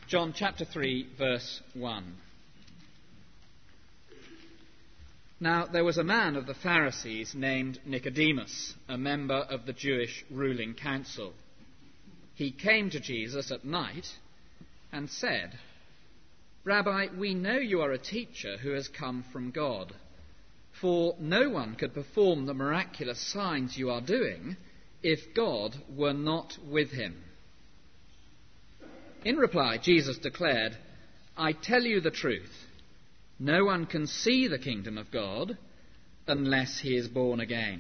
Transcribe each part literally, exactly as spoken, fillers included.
John chapter three, verse one. Now there was a man of the Pharisees named Nicodemus, a member of the Jewish ruling council. He came to Jesus at night and said, "Rabbi, we know you are a teacher who has come from God, for no one could perform the miraculous signs you are doing if God were not with him." In reply, Jesus declared, "I tell you the truth. No one can see the kingdom of God unless he is born again."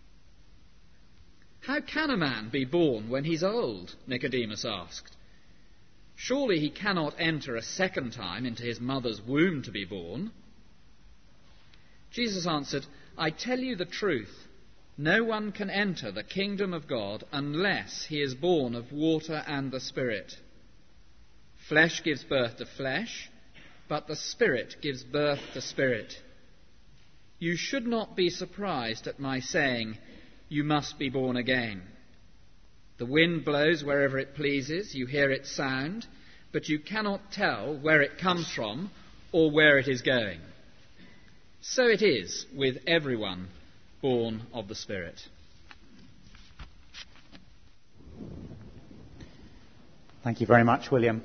"How can a man be born when he's old?" Nicodemus asked. "Surely he cannot enter a second time into his mother's womb to be born." Jesus answered, "I tell you the truth. No one can enter the kingdom of God unless he is born of water and the Spirit. Flesh gives birth to flesh, but the Spirit gives birth to spirit. You should not be surprised at my saying, 'You must be born again.' The wind blows wherever it pleases, you hear its sound, but you cannot tell where it comes from or where it is going. So it is with everyone born of the Spirit." Thank you very much, William.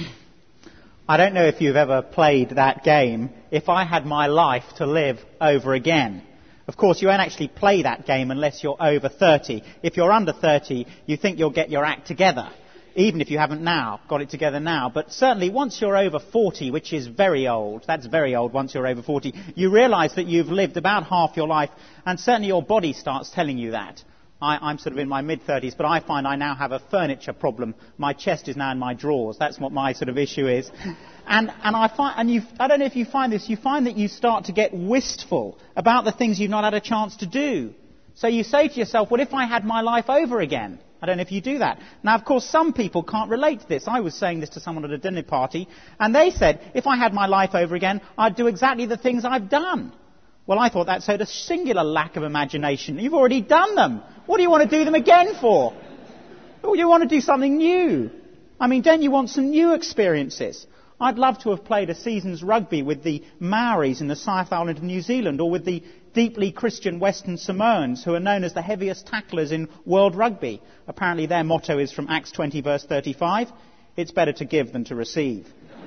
I don't know if you've ever played that game, If I Had My Life to Live Over Again. Of course, you won't actually play that game unless you're over thirty. If you're under thirty, you think you'll get your act together, even if you haven't now got it together now. But certainly once you're over forty, which is very old, that's very old once you're over forty, you realise that you've lived about half your life, and certainly your body starts telling you that. I, I'm sort of in my mid-thirties, but I find I now have a furniture problem. My chest is now in my drawers. That's what my sort of issue is. And, and I find, and you, I don't know if you find this, you find that you start to get wistful about the things you've not had a chance to do. So you say to yourself, well, if I had my life over again. I don't know if you do that. Now, of course, some people can't relate to this. I was saying this to someone at a dinner party, and they said, if I had my life over again, I'd do exactly the things I've done. Well, I thought that showed a singular lack of imagination. You've already done them. What do you want to do them again for? Or you want to do something new? I mean, don't you want some new experiences? I'd love to have played a season's rugby with the Maoris in the South Island of New Zealand, or with the deeply Christian Western Samoans, who are known as the heaviest tacklers in world rugby. Apparently their motto is from Acts twenty, verse thirty-five, "It's better to give than to receive."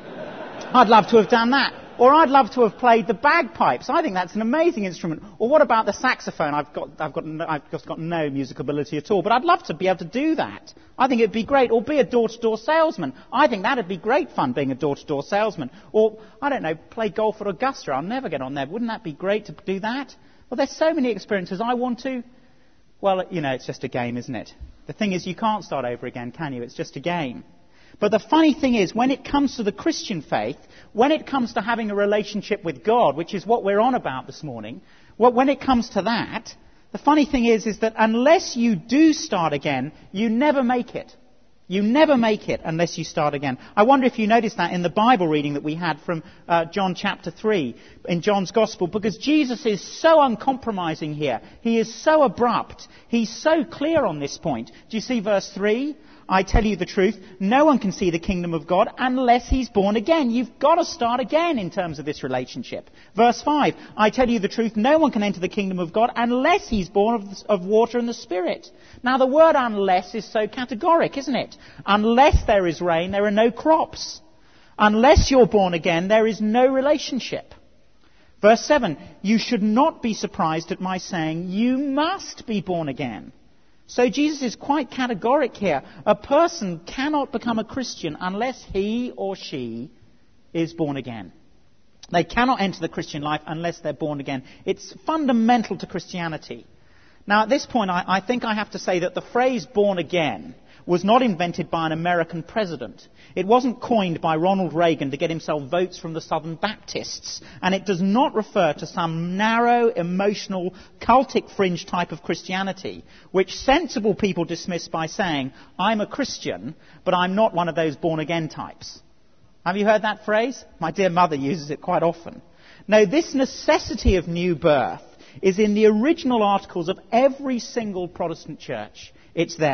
I'd love to have done that. Or I'd love to have played the bagpipes. I think that's an amazing instrument. Or what about the saxophone? I've got, I've got, no, I've just got no musical ability at all. But I'd love to be able to do that. I think it'd be great. Or be a door-to-door salesman. I think that'd be great fun, being a door-to-door salesman. Or, I don't know, play golf at Augusta. I'll never get on there. Wouldn't that be great to do that? Well, there's so many experiences I want to. Well, you know, it's just a game, isn't it? The thing is, you can't start over again, can you? It's just a game. But the funny thing is, when it comes to the Christian faith, when it comes to having a relationship with God, which is what we're on about this morning, well, when it comes to that, the funny thing is, is that unless you do start again, you never make it. You never make it unless you start again. I wonder if you noticed that in the Bible reading that we had from uh, John chapter three, in John's Gospel, because Jesus is so uncompromising here. He is so abrupt. He's so clear on this point. Do you see verse three? "I tell you the truth, no one can see the kingdom of God unless he's born again." You've got to start again in terms of this relationship. Verse five, "I tell you the truth, no one can enter the kingdom of God unless he's born of, the, of water and the Spirit." Now the word "unless" is so categoric, isn't it? Unless there is rain, there are no crops. Unless you're born again, there is no relationship. Verse seven, "You should not be surprised at my saying, 'You must be born again.'" So Jesus is quite categoric here. A person cannot become a Christian unless he or she is born again. They cannot enter the Christian life unless they're born again. It's fundamental to Christianity. Now, at this point, I, I think I have to say that the phrase "born again" was not invented by an American president. It wasn't coined by Ronald Reagan to get himself votes from the Southern Baptists. And it does not refer to some narrow, emotional, cultic fringe type of Christianity, which sensible people dismiss by saying, "I'm a Christian, but I'm not one of those born-again types." Have you heard that phrase? My dear mother uses it quite often. No, this necessity of new birth is in the original articles of every single Protestant church. It's there.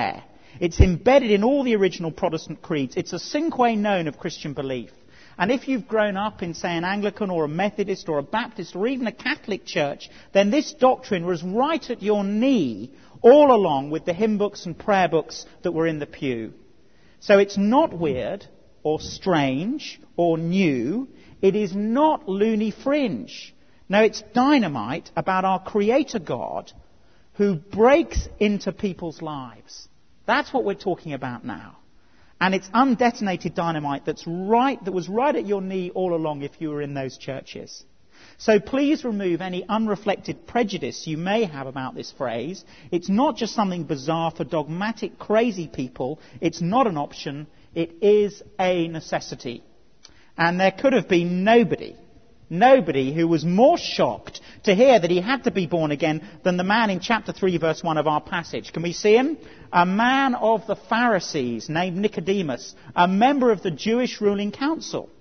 It's embedded in all the original Protestant creeds. It's a sine qua non of Christian belief. And if you've grown up in, say, an Anglican or a Methodist or a Baptist or even a Catholic church, then this doctrine was right at your knee all along with the hymn books and prayer books that were in the pew. So it's not weird or strange or new. It is not loony fringe. No, it's dynamite about our Creator God who breaks into people's lives. That's what we're talking about now. And it's undetonated dynamite that's right, that was right at your knee all along if you were in those churches. So please remove any unreflected prejudice you may have about this phrase. It's not just something bizarre for dogmatic, crazy people. It's not an option. It is a necessity. And there could have been nobody, nobody who was more shocked to hear that he had to be born again than the man in chapter three, verse one of our passage. Can we see him? A man of the Pharisees named Nicodemus, a member of the Jewish ruling council.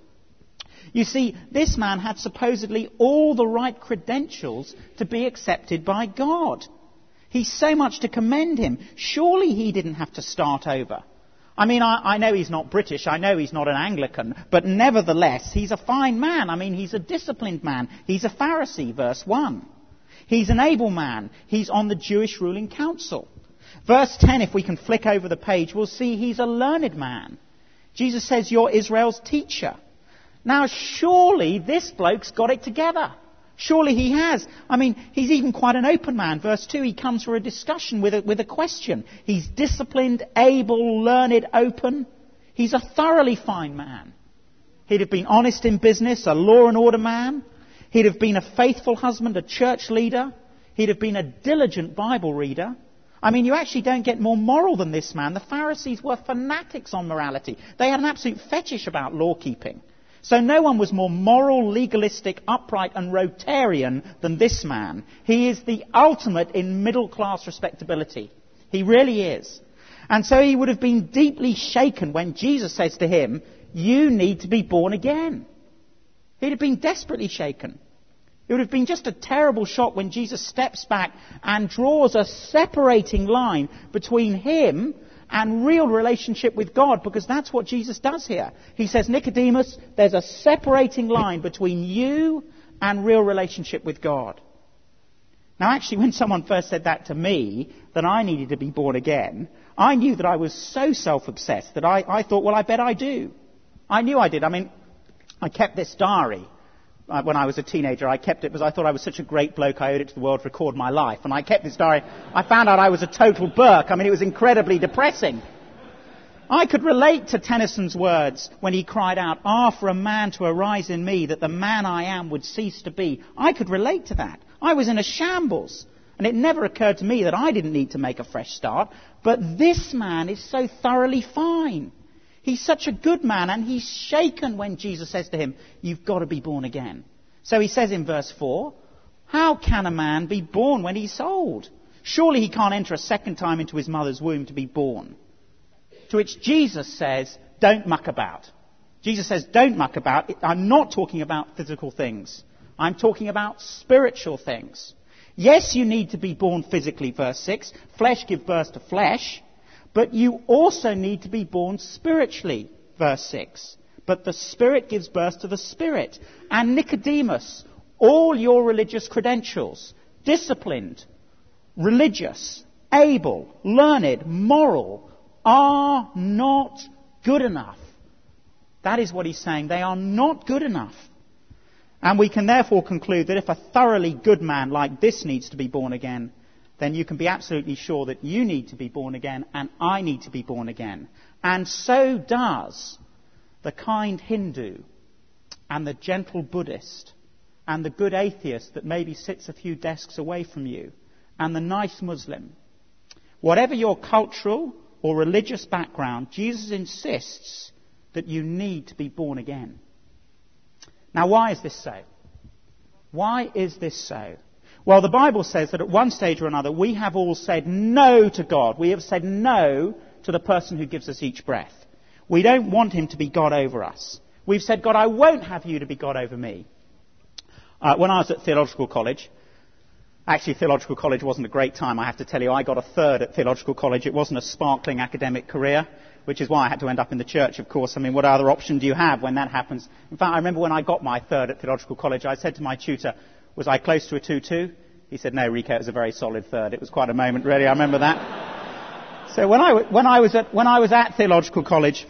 You see, this man had supposedly all the right credentials to be accepted by God. He's so much to commend him. Surely he didn't have to start over. I mean, I, I know he's not British, I know he's not an Anglican, but nevertheless, he's a fine man. I mean, he's a disciplined man. He's a Pharisee, verse one. He's an able man. He's on the Jewish ruling council. Verse ten, if we can flick over the page, we'll see he's a learned man. Jesus says, "You're Israel's teacher." Now, surely this bloke's got it together. Surely he has. I mean, he's even quite an open man. Verse two, he comes for a discussion with a, with a question. He's disciplined, able, learned, open. He's a thoroughly fine man. He'd have been honest in business, a law and order man. He'd have been a faithful husband, a church leader. He'd have been a diligent Bible reader. I mean, you actually don't get more moral than this man. The Pharisees were fanatics on morality. They had an absolute fetish about law keeping. So no one was more moral, legalistic, upright and Rotarian than this man. He is the ultimate in middle-class respectability. He really is. And so he would have been deeply shaken when Jesus says to him, "You need to be born again." He'd have been desperately shaken. It would have been just a terrible shock when Jesus steps back and draws a separating line between him and real relationship with God, because that's what Jesus does here. He says, "Nicodemus, there's a separating line between you and real relationship with God." Now, actually, when someone first said that to me, that I needed to be born again, I knew that I was so self-obsessed that I, I thought, well, I bet I do. I knew I did. I mean, I kept this diary. Uh, when I was a teenager, I kept it because I thought I was such a great bloke, I owed it to the world to record my life. And I kept this diary. I found out I was a total Burke. I mean, it was incredibly depressing. I could relate to Tennyson's words when he cried out, "Ah, for a man to arise in me, that the man I am would cease to be." I could relate to that. I was in a shambles. And it never occurred to me that I didn't need to make a fresh start. But this man is so thoroughly fine. He's such a good man, and he's shaken when Jesus says to him, "You've got to be born again." So he says in verse four, "How can a man be born when he's old? Surely he can't enter a second time into his mother's womb to be born." To which Jesus says, "Don't muck about." Jesus says, "Don't muck about." I'm not talking about physical things. I'm talking about spiritual things. Yes, you need to be born physically, verse six. Flesh gives birth to flesh. But you also need to be born spiritually, verse six. But the Spirit gives birth to the Spirit. And Nicodemus, all your religious credentials, disciplined, religious, able, learned, moral, are not good enough. That is what he's saying. They are not good enough. And we can therefore conclude that if a thoroughly good man like this needs to be born again, then you can be absolutely sure that you need to be born again and I need to be born again. And so does the kind Hindu and the gentle Buddhist and the good atheist that maybe sits a few desks away from you and the nice Muslim. Whatever your cultural or religious background, Jesus insists that you need to be born again. Now, why is this so? Why is this so? Well, the Bible says that at one stage or another, we have all said no to God. We have said no to the person who gives us each breath. We don't want him to be God over us. We've said, "God, I won't have you to be God over me." Uh, when I was at theological college, Actually, theological college wasn't a great time, I have to tell you. I got a third at theological college. It wasn't a sparkling academic career, which is why I had to end up in the church, of course. I mean, what other option do you have when that happens? In fact, I remember when I got my third at theological college, I said to my tutor, was I close to a two two? He said, no, Rico, it was a very solid third. It was quite a moment, really. I remember that. So when I, when I was at, when I was at theological college,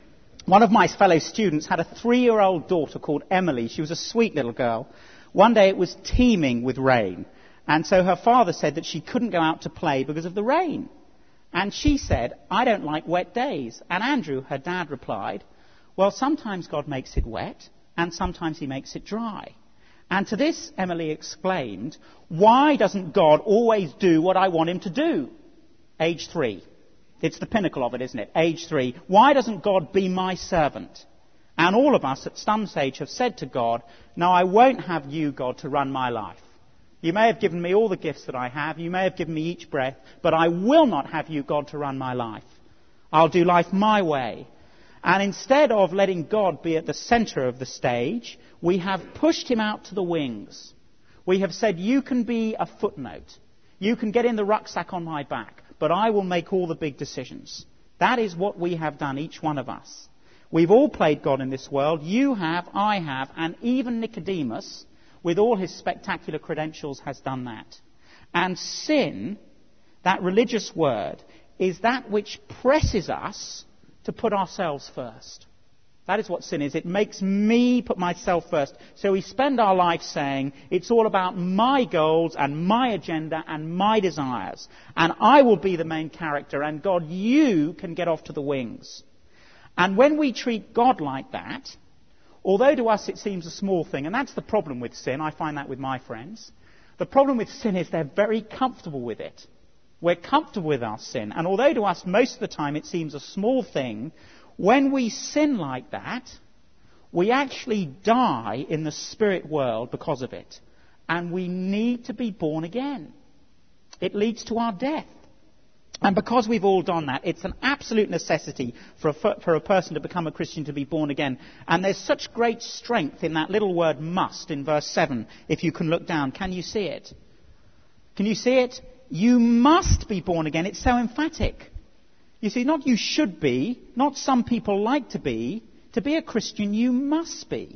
one of my fellow students had a three-year-old daughter called Emily. She was a sweet little girl. One day it was teeming with rain. And so her father said that she couldn't go out to play because of the rain. And she said, I don't like wet days. And Andrew, her dad, replied, well, sometimes God makes it wet, and sometimes he makes it dry. And to this, Emily exclaimed, why doesn't God always do what I want him to do? Age three. It's the pinnacle of it, isn't it? Age three. Why doesn't God be my servant? And all of us at some stage have said to God, no, I won't have you, God, to run my life. You may have given me all the gifts that I have. You may have given me each breath. But I will not have you, God, to run my life. I'll do life my way. And instead of letting God be at the center of the stage, we have pushed him out to the wings. We have said, you can be a footnote. You can get in the rucksack on my back. But I will make all the big decisions. That is what we have done, each one of us. We've all played God in this world. You have, I have, and even Nicodemus, with all his spectacular credentials, has done that. And sin, that religious word, is that which presses us to put ourselves first. That is what sin is. It makes me put myself first. So we spend our life saying, it's all about my goals and my agenda and my desires. And I will be the main character. And God, you can get off to the wings. And when we treat God like that, although to us it seems a small thing, and that's the problem with sin, I find that with my friends, the problem with sin is they're very comfortable with it. We're comfortable with our sin. And although to us most of the time it seems a small thing, when we sin like that, we actually die in the spirit world because of it. And we need to be born again. It leads to our death. And because we've all done that, it's an absolute necessity for a, for a person to become a Christian to be born again. And there's such great strength in that little word must in verse seven, if you can look down. Can you see it? Can you see it? You must be born again. It's so emphatic. You see, not you should be, not some people like to be. To be a Christian, you must be.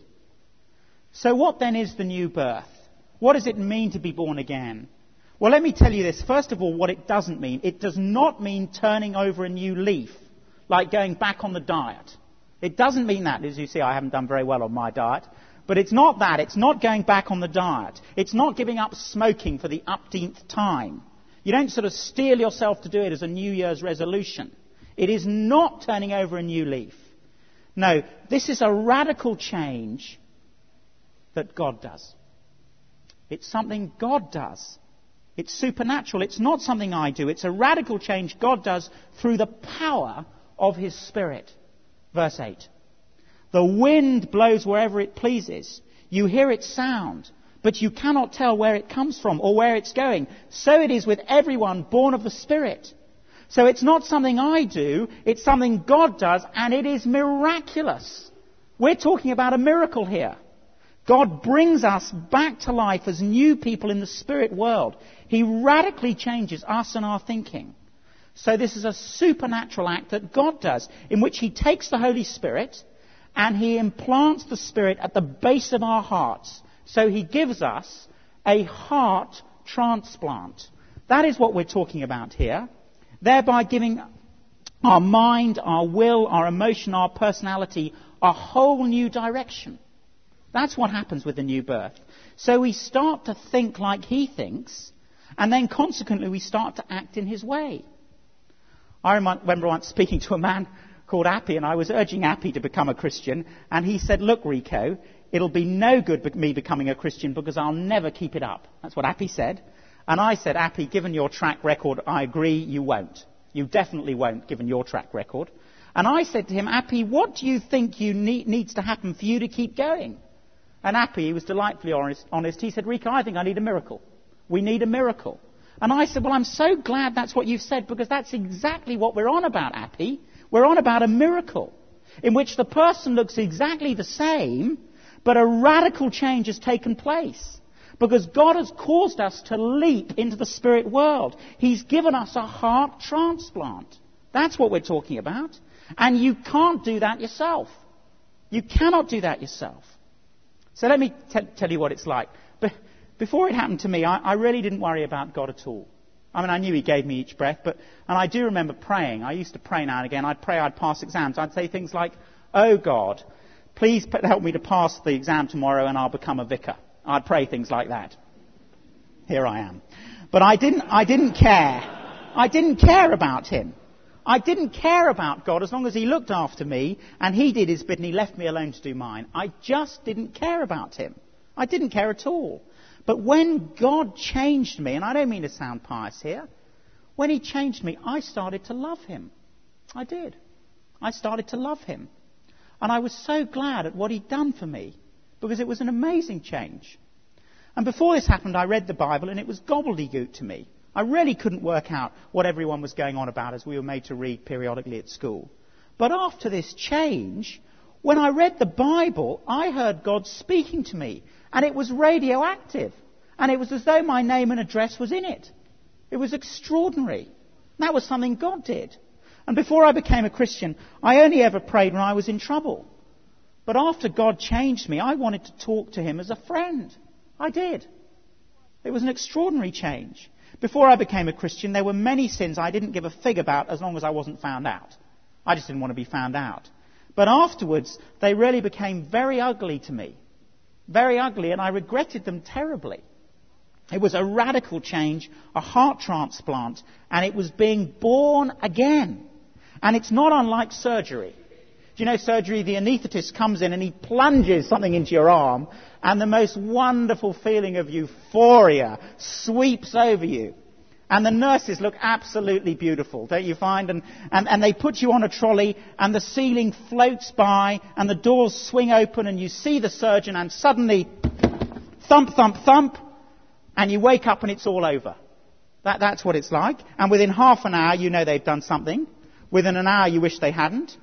So what then is the new birth? What does it mean to be born again? Well, let me tell you this. First of all, what it doesn't mean. It does not mean turning over a new leaf, like going back on the diet. It doesn't mean that. As you see, I haven't done very well on my diet. But it's not that. It's not going back on the diet. It's not giving up smoking for the upteenth time. You don't sort of steel yourself to do it as a New Year's resolution. It is not turning over a new leaf. No, this is a radical change that God does. It's something God does. It's supernatural. It's not something I do. It's a radical change God does through the power of his Spirit. Verse eight. The wind blows wherever it pleases. You hear its sound, but you cannot tell where it comes from or where it's going. So it is with everyone born of the Spirit. So it's not something I do. It's something God does, and it is miraculous. We're talking about a miracle here. God brings us back to life as new people in the spirit world. He radically changes us and our thinking. So this is a supernatural act that God does, in which he takes the Holy Spirit and he implants the Spirit at the base of our hearts. So he gives us a heart transplant. That is what we're talking about here. Thereby giving our mind, our will, our emotion, our personality a whole new direction. That's what happens with the new birth. So we start to think like he thinks, and then consequently we start to act in his way. I remember once speaking to a man called Appy, and I was urging Appy to become a Christian, and he said, look, Rico, it'll be no good me becoming a Christian because I'll never keep it up. That's what Appy said. And I said, Appy, given your track record, I agree, you won't. You definitely won't, given your track record. And I said to him, Appy, what do you think you need, needs to happen for you to keep going? And Appy, he was delightfully honest, honest. He said, Rico, I think I need a miracle. We need a miracle. And I said, well, I'm so glad that's what you've said, because that's exactly what we're on about, Appy. We're on about a miracle in which the person looks exactly the same, but a radical change has taken place. Because God has caused us to leap into the spirit world. He's given us a heart transplant. That's what we're talking about. And you can't do that yourself. You cannot do that yourself. So let me t- tell you what it's like. But before it happened to me, I, I really didn't worry about God at all. I mean, I knew He gave me each breath, but and I do remember praying. I used to pray now and again. I'd pray I'd pass exams. I'd say things like, "Oh God, please help me to pass the exam tomorrow and I'll become a vicar." I'd pray things like that. Here I am. But I didn't, I didn't care. I didn't care about Him. I didn't care about God as long as He looked after me and He did His bit and He left me alone to do mine. I just didn't care about Him. I didn't care at all. But when God changed me, and I don't mean to sound pious here, when He changed me, I started to love Him. I did. I started to love Him. And I was so glad at what He'd done for me, because it was an amazing change. And before this happened, I read the Bible, and it was gobbledygook to me. I really couldn't work out what everyone was going on about, as we were made to read periodically at school. But after this change, when I read the Bible, I heard God speaking to me. And it was radioactive. And it was as though my name and address was in it. It was extraordinary. That was something God did. And before I became a Christian, I only ever prayed when I was in trouble. But after God changed me, I wanted to talk to Him as a friend. I did. It was an extraordinary change. Before I became a Christian, there were many sins I didn't give a fig about as long as I wasn't found out. I just didn't want to be found out. But afterwards, they really became very ugly to me. Very ugly, and I regretted them terribly. It was a radical change, a heart transplant, and it was being born again. And it's not unlike surgery. Do you know surgery? The anaesthetist comes in and he plunges something into your arm, and the most wonderful feeling of euphoria sweeps over you. And the nurses look absolutely beautiful, don't you find? And, and, and they put you on a trolley, and the ceiling floats by, and the doors swing open, and you see the surgeon, and suddenly, thump, thump, thump, and you wake up and it's all over. That, that's what it's like. And within half an hour, you know they've done something. Within an hour, you wish they hadn't.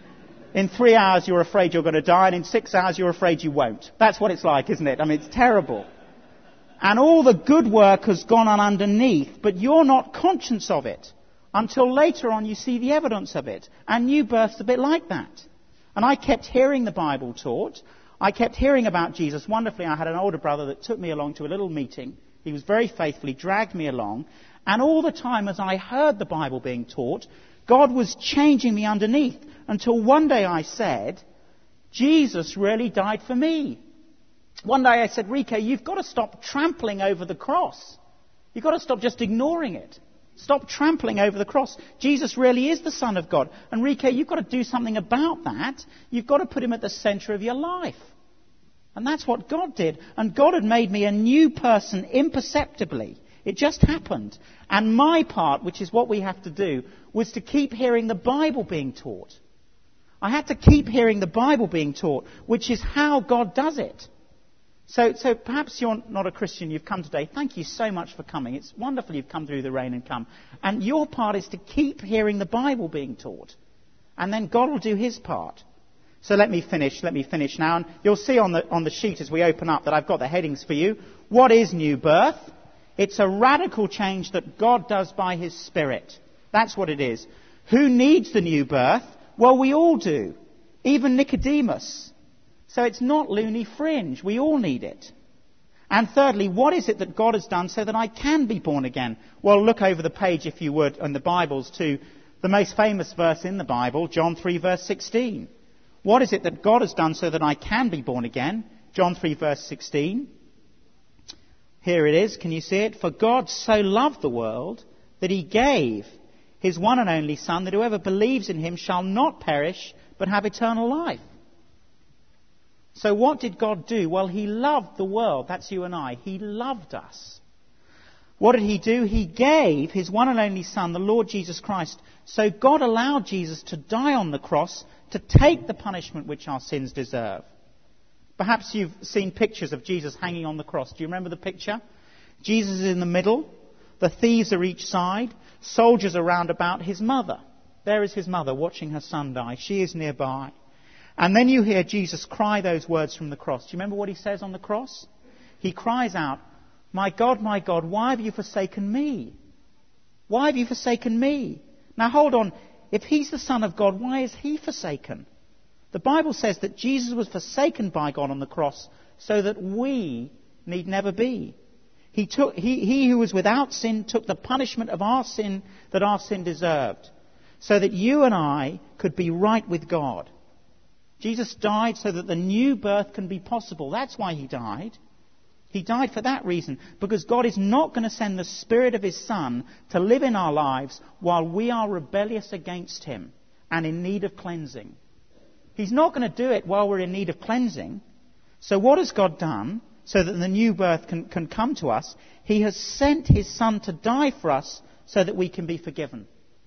In three hours, you're afraid you're going to die, and in six hours, you're afraid you won't. That's what it's like, isn't it? I mean, it's terrible. And all the good work has gone on underneath, but you're not conscious of it until later on you see the evidence of it. And new birth's a bit like that. And I kept hearing the Bible taught. I kept hearing about Jesus. Wonderfully, I had an older brother that took me along to a little meeting. He was very faithful. He dragged me along. And all the time as I heard the Bible being taught, God was changing me underneath until one day I said, Jesus really died for me. One day I said, Rico, you've got to stop trampling over the cross. You've got to stop just ignoring it. Stop trampling over the cross. Jesus really is the Son of God. And Rico, you've got to do something about that. You've got to put Him at the centre of your life. And that's what God did. And God had made me a new person imperceptibly. It just happened. And my part, which is what we have to do, was to keep hearing the Bible being taught. I had to keep hearing the Bible being taught, which is how God does it. So, so perhaps you're not a Christian, you've come today. Thank you so much for coming. It's wonderful you've come through the rain and come. And your part is to keep hearing the Bible being taught. And then God will do His part. So let me finish, let me finish now. And you'll see on the, on the sheet as we open up that I've got the headings for you. What is new birth? It's a radical change that God does by His Spirit. That's what it is. Who needs the new birth? Well, we all do. Even Nicodemus. So it's not loony fringe. We all need it. And thirdly, what is it that God has done so that I can be born again? Well, look over the page, if you would, in the Bibles to the most famous verse in the Bible, John three, verse sixteen. What is it that God has done so that I can be born again? John three, verse sixteen. Here it is. Can you see it? For God so loved the world that He gave His one and only Son, that whoever believes in Him shall not perish, but have eternal life. So what did God do? Well, He loved the world. That's you and I. He loved us. What did He do? He gave His one and only Son, the Lord Jesus Christ. So God allowed Jesus to die on the cross to take the punishment which our sins deserve. Perhaps you've seen pictures of Jesus hanging on the cross. Do you remember the picture? Jesus is in the middle. The thieves are each side. Soldiers are round about His mother. There is His mother watching her son die. She is nearby. And then you hear Jesus cry those words from the cross. Do you remember what He says on the cross? He cries out, My God, my God, why have you forsaken me? Why have you forsaken me? Now hold on. If he's the Son of God, why is he forsaken? The Bible says that Jesus was forsaken by God on the cross so that we need never be. He, took, he, he who was without sin took the punishment of our sin that our sin deserved, so that you and I could be right with God. Jesus died so that the new birth can be possible. That's why he died. He died for that reason, because God is not going to send the Spirit of his Son to live in our lives while we are rebellious against him and in need of cleansing. He's not going to do it while we're in need of cleansing. So what has God done so that the new birth can, can come to us? He has sent his Son to die for us so that we can be forgiven.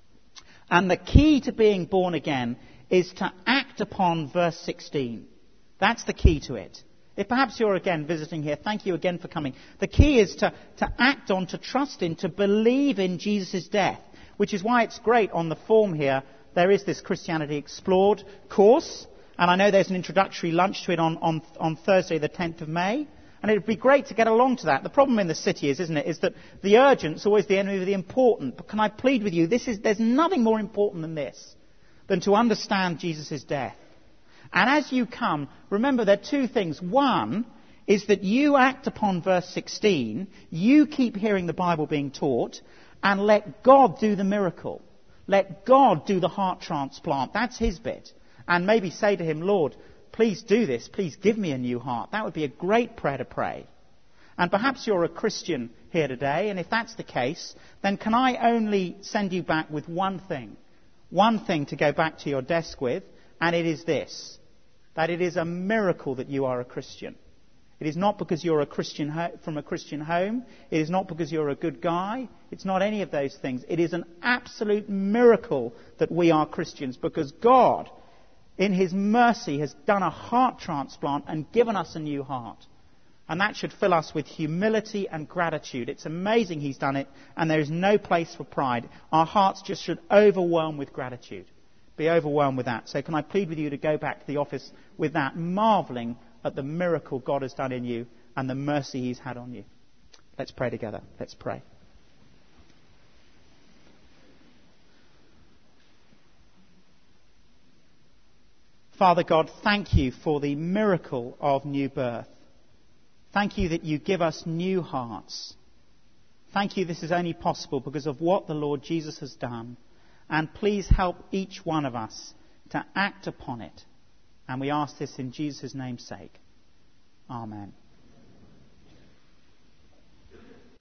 And the key to being born again is to act upon verse sixteen. That's the key to it. If perhaps you're again visiting here, thank you again for coming. The key is to, to act on, to trust in, to believe in Jesus' death, which is why it's great on the form here. There is this Christianity Explored course, and I know there's an introductory lunch to it on, on, on Thursday the tenth of May, and it would be great to get along to that. The problem in the city is, isn't it, is that the urgent's always the enemy of the important. But can I plead with you, this is, there's nothing more important than this, than to understand Jesus' death. And as you come, remember there are two things. One is that you act upon verse sixteen, you keep hearing the Bible being taught, and let God do the miracle. Let God do the heart transplant. That's his bit. And maybe say to him, Lord, please do this. Please give me a new heart. That would be a great prayer to pray. And perhaps you're a Christian here today, and if that's the case, then can I only send you back with one thing? One thing to go back to your desk with, and it is this. That it is a miracle that you are a Christian. It is not because you're a Christian ho- from a Christian home. It is not because you're a good guy. It's not any of those things. It is an absolute miracle that we are Christians, because God, in his mercy, has done a heart transplant and given us a new heart. And that should fill us with humility and gratitude. It's amazing he's done it, and there is no place for pride. Our hearts just should overwhelm with gratitude. Be overwhelmed with that. So can I plead with you to go back to the office with that, marvelling at the miracle God has done in you and the mercy he's had on you. Let's pray together. Let's pray. Father God, thank you for the miracle of new birth. Thank you that you give us new hearts. Thank you this is only possible because of what the Lord Jesus has done. And please help each one of us to act upon it. And we ask this in Jesus' name's sake. Amen.